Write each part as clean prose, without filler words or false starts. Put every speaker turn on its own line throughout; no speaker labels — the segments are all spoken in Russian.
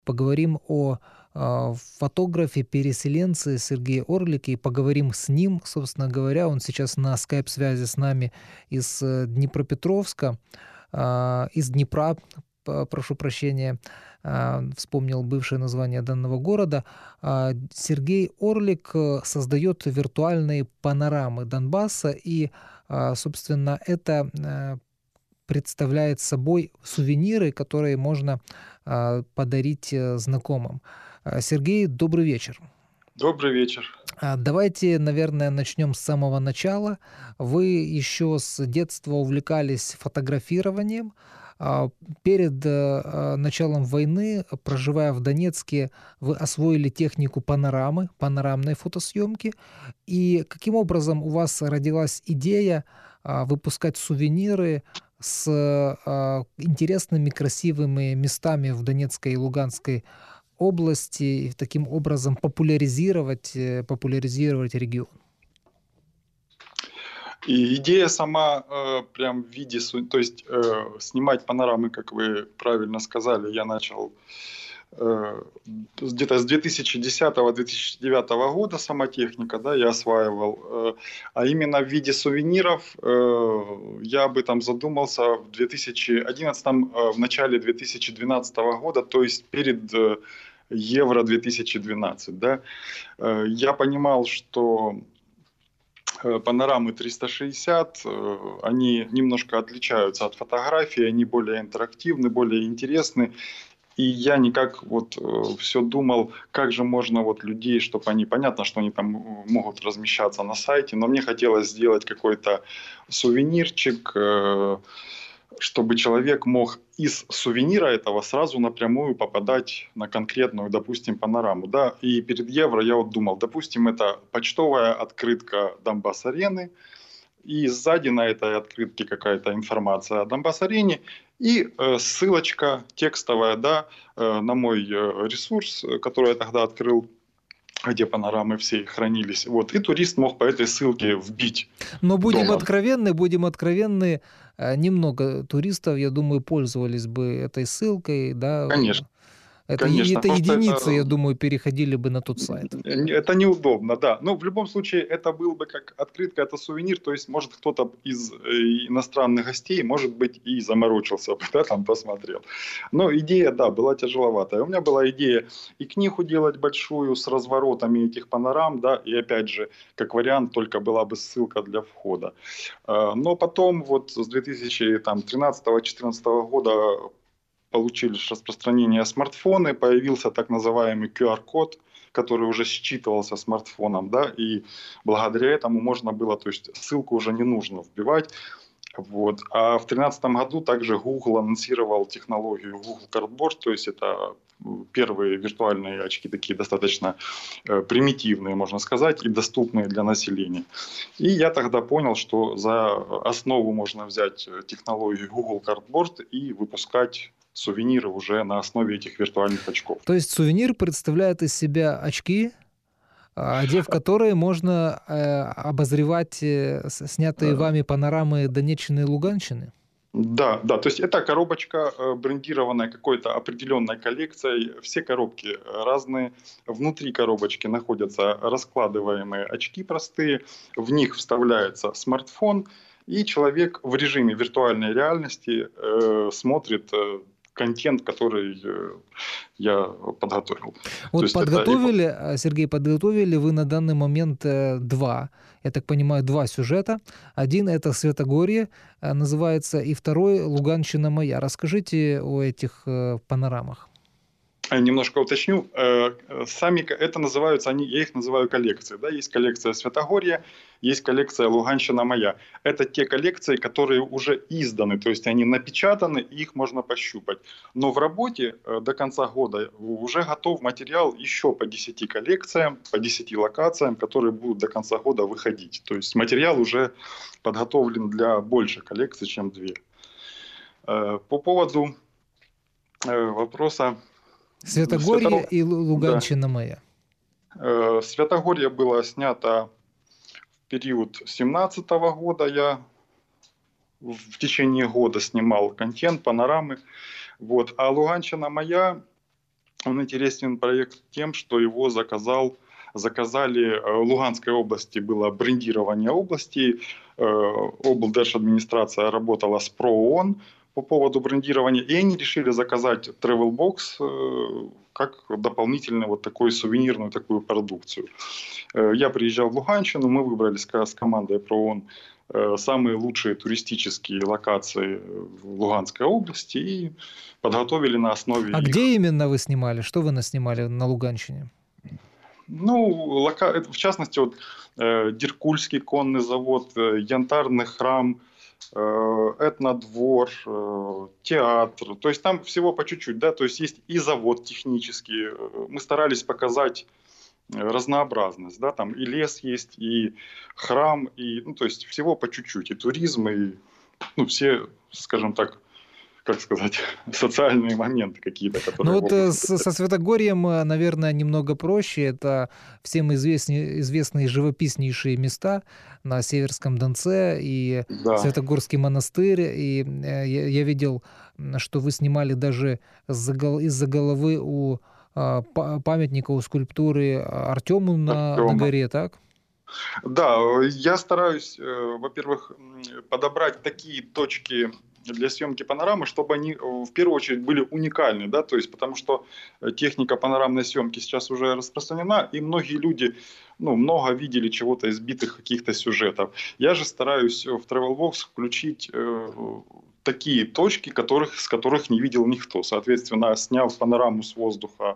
Поговорим о фотографе-переселенце Сергее Орлике и поговорим с ним, собственно говоря. Он сейчас на скайп-связи с нами из Днепропетровска, из Днепра, прошу прощения, вспомнил бывшее название данного города. Сергей Орлик создает виртуальные панорамы Донбасса, и, собственно, это представляет собой сувениры, которые можно подарить знакомым. Сергей, добрый вечер.
Добрый вечер.
Давайте, наверное, начнем с самого начала. Вы еще с детства увлекались фотографированием. Перед началом войны, проживая в Донецке, вы освоили технику панорамы, панорамной фотосъемки. И каким образом у вас родилась идея выпускать сувениры с интересными, красивыми местами в Донецкой и Луганской области, и таким образом популяризировать регион?
И идея сама прям в виде, то есть снимать панорамы, как вы правильно сказали, я начал где-то с 2010-2009 года сама техника, да, я осваивал. А именно в виде сувениров я об этом задумался в 2011, в начале 2012 года, то есть перед Евро 2012. Да. Я понимал, что панорамы 360, они немножко отличаются от фотографий, они более интерактивны, более интересны. И я никак все думал, как же можно людей, чтобы они, понятно, что они там могут размещаться на сайте, но мне хотелось сделать какой-то сувенирчик, чтобы человек мог из сувенира этого сразу напрямую попадать на конкретную, допустим, панораму. Да? И перед Евро я думал, допустим, это почтовая открытка Донбасс-арены, и сзади на этой открытке какая-то информация о Донбасс-арене, и ссылочка текстовая, да, на мой ресурс, который я тогда открыл, где панорамы все хранились. И турист мог по этой ссылке вбить.
Но будем откровенны, немного туристов, я думаю, пользовались бы этой ссылкой, да.
Конечно.
Это
Конечно, просто
единицы, я
это,
думаю, переходили бы на тот сайт.
это неудобно, да. Но в любом случае это был бы как открытка, это сувенир, то есть может кто-то из иностранных гостей, может быть, и заморочился бы, да, там посмотрел. Но идея, да, была тяжеловатая. У меня была идея и книгу делать большую с разворотами этих панорам, да, и опять же, как вариант, только была бы ссылка для входа. Но потом с 2013-2014 года получились распространение смартфоны, появился так называемый QR-код, который уже считывался смартфоном, да, и благодаря этому можно было, то есть ссылку уже не нужно вбивать. А в 2013 году также Google анонсировал технологию Google Cardboard, то есть это первые виртуальные очки, такие достаточно примитивные, можно сказать, и доступные для населения. И я тогда понял, что за основу можно взять технологию Google Cardboard и выпускать сувениры уже на основе этих виртуальных очков.
То есть сувенир представляет из себя очки, одев которые можно обозревать снятые вами панорамы Донеччины и Луганщины?
Да, да, то есть это коробочка, брендированная какой-то определенной коллекцией. Все коробки разные. Внутри коробочки находятся раскладываемые очки простые. В них вставляется смартфон, и человек в режиме виртуальной реальности смотрит контент, который я подготовил.
Сергей, подготовили вы на данный момент я так понимаю, два сюжета. Один — это «Святогорье» называется, и второй — «Луганщина моя». Расскажите о этих панорамах.
Немножко уточню. Сами это называются, я их называю коллекции. Да? Есть коллекция «Святогорье», есть коллекция «Луганщина моя». Это те коллекции, которые уже изданы, то есть они напечатаны, их можно пощупать. Но в работе до конца года уже готов материал еще по 10 коллекциям, по 10 локациям, которые будут до конца года выходить. То есть материал уже подготовлен для большей коллекции, чем 2. По поводу вопроса
«Святогорье» и «Луганщина моя».
«Святогорье» было снято в период 2017 года. Я в течение года снимал контент, панорамы. А «Луганщина моя» Он интересен проект тем, что его заказали Луганской области, было брендирование области, облдержадминистрация работала с ПРООН по поводу брендирования, и они решили заказать Travel Box как дополнительную вот такую сувенирную такую продукцию. Я приезжал в Луганщину, мы выбрали с командой ПРООН самые лучшие туристические локации в Луганской области и подготовили на основе
А
их.
где именно вы снимали? Что вы наснимали на Луганщине?
Ну, в частности, вот, Деркульский конный завод, Янтарный храм, этнодвор, театр. То есть там всего по чуть-чуть, да, то есть есть и завод технический. Мы старались показать разнообразность, да, там и лес есть, и храм, и, ну, то есть всего по чуть-чуть, и туризм, и, ну, все, скажем так, как сказать, социальные моменты какие-то,
Ну
которые...
вот со Святогорьем, наверное, немного проще. Это всем известные живописнейшие места на Северском Донце и
Да,
Святогорский монастырь. И я видел, что вы снимали даже из-за головы у памятника, у скульптуры Артему на
Артема.
горе, так?
Да, я стараюсь, во-первых, подобрать такие точки для съемки панорамы, чтобы они в первую очередь были уникальны, да, то есть потому что техника панорамной съемки сейчас уже распространена, и многие люди, ну, много видели чего-то избитых каких-то сюжетов. Я же стараюсь в Travelbox включить такие точки, с которых не видел никто. Соответственно, сняв панораму с воздуха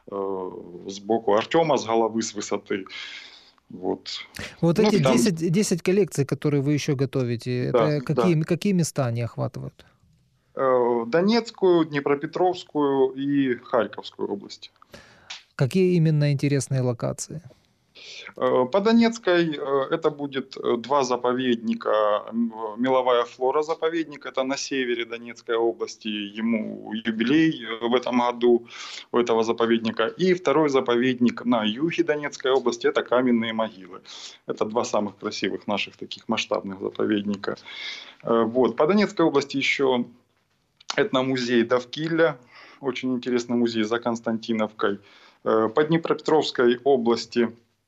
сбоку Артема, с головы, с высоты, вот.
Вот
Ну,
эти
там,
10 коллекций, которые вы еще готовите,
да,
это
да.
какие места они охватывают?
Донецкую, Днепропетровскую и Харьковскую области.
Какие именно интересные локации?
По Донецкой это будет два заповедника. Меловая флора заповедник, это на севере Донецкой области, ему юбилей в этом году у этого заповедника. И второй заповедник на юге Донецкой области, это каменные могилы. Это два самых красивых наших таких масштабных заповедника. Вот. По Донецкой области еще этномузей Давкиля, очень интересный музей за Константиновкой. По Днепропетровской области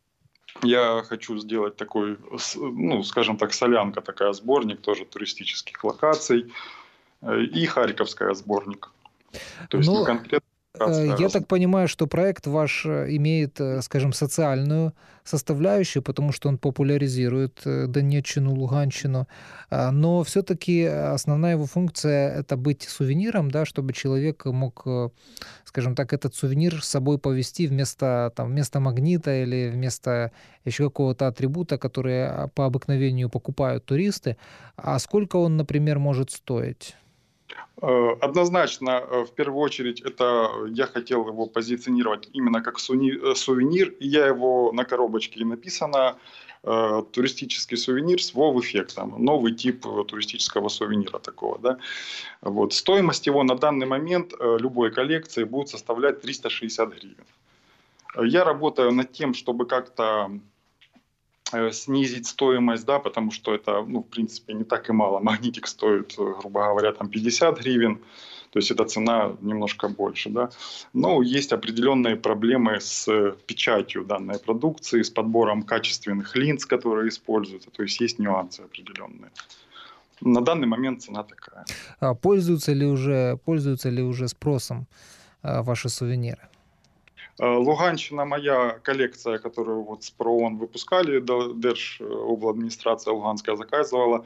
я хочу сделать такой, ну, скажем так, солянка такая, сборник тоже туристических локаций. И Харьковская сборник. То есть не
Ну,
конкретно локация,
я так понимаю, что проект ваш имеет, скажем, социальную составляющую, потому что он популяризирует Донеччину, Луганщину, но все-таки основная его функция — это быть сувениром, да, чтобы человек мог, скажем так, этот сувенир с собой повезти вместо магнита или вместо еще какого-то атрибута, который по обыкновению покупают туристы. А сколько он, например, может стоить?
Однозначно, в первую очередь, это я хотел его позиционировать именно как сувенир, и я его на коробочке и написано туристический сувенир с вов-эффектом, новый тип туристического сувенира такого, да. Вот. Стоимость его на данный момент любой коллекции будет составлять 360 гривен. Я работаю над тем, чтобы как-то снизить стоимость, да, потому что это, ну, в принципе, не так и мало. Магнитик стоит, грубо говоря, там 50 гривен, то есть эта цена немножко больше, да. Но есть определенные проблемы с печатью данной продукции, с подбором качественных линз, которые используются, то есть нюансы определенные. На данный момент цена такая.
Пользуются ли уже спросом ваши сувениры?
Луганщина, моя коллекция, которую вот с ПРООН выпускали, Держобладминистрация Луганская заказывала.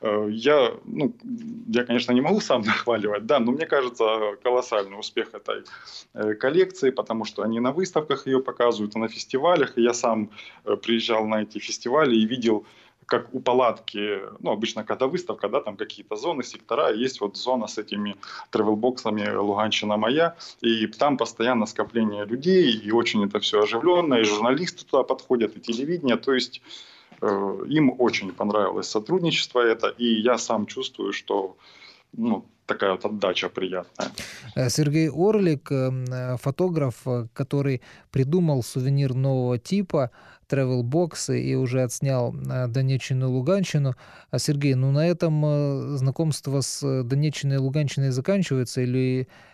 Я, конечно, не могу сам нахваливать, да, но мне кажется, колоссальный успех этой коллекции, потому что они на выставках ее показывают, на фестивалях. И я сам приезжал на эти фестивали и видел, как у палатки, ну, обычно, когда выставка, да, там какие-то зоны, сектора, есть вот зона с этими тревелбоксами «Луганщина моя», и там постоянно скопление людей, и очень это все оживленно, и журналисты туда подходят, и телевидение, то есть им очень понравилось сотрудничество это, и я сам чувствую, что, ну, такая вот отдача приятная.
Сергей Орлик, фотограф, который придумал сувенир нового типа, travel-боксы, и уже отснял Донеччину и Луганщину. Сергей, ну на этом знакомство с Донеччиной и Луганщиной заканчивается, или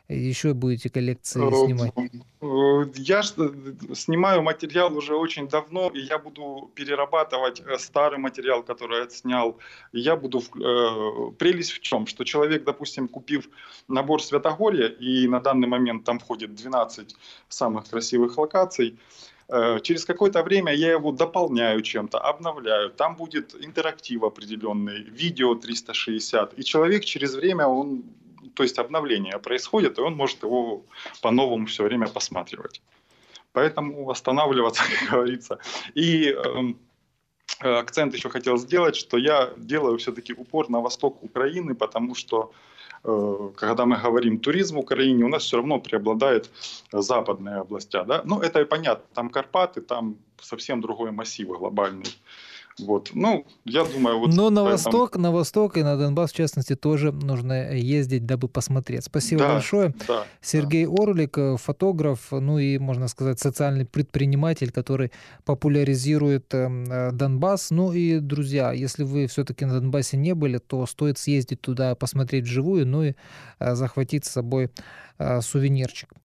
еще будете коллекции
Э,
снимать?
Я снимаю материал уже очень давно, и я буду перерабатывать старый материал, который я отснял. И я буду... Прелесть в чем? Что человек, допустим, купив набор Святогорья, и на данный момент там входит 12 самых красивых локаций, через какое-то время я его дополняю чем-то, обновляю. Там будет интерактив определенный, видео 360. И человек через время, то есть обновление происходит, и он может его по-новому все время посматривать. Поэтому останавливаться, как говорится. И акцент еще хотел сделать, что я делаю все-таки упор на восток Украины, потому что когда мы говорим туризм в Украине, у нас все равно преобладает западные области. Да? Ну, это и понятно. Там Карпаты, там совсем другой массив глобальный. Вот. Ну, я думаю, вот
Но
поэтому...
на восток и на Донбасс, в частности, тоже нужно ездить, дабы посмотреть. Спасибо
Да,
большое.
да, да.
Сергей Орлик, фотограф, ну и, можно сказать, социальный предприниматель, который популяризирует Донбасс. Ну и, друзья, если вы все-таки на Донбассе не были, то стоит съездить туда, посмотреть вживую, ну и захватить с собой сувенирчик.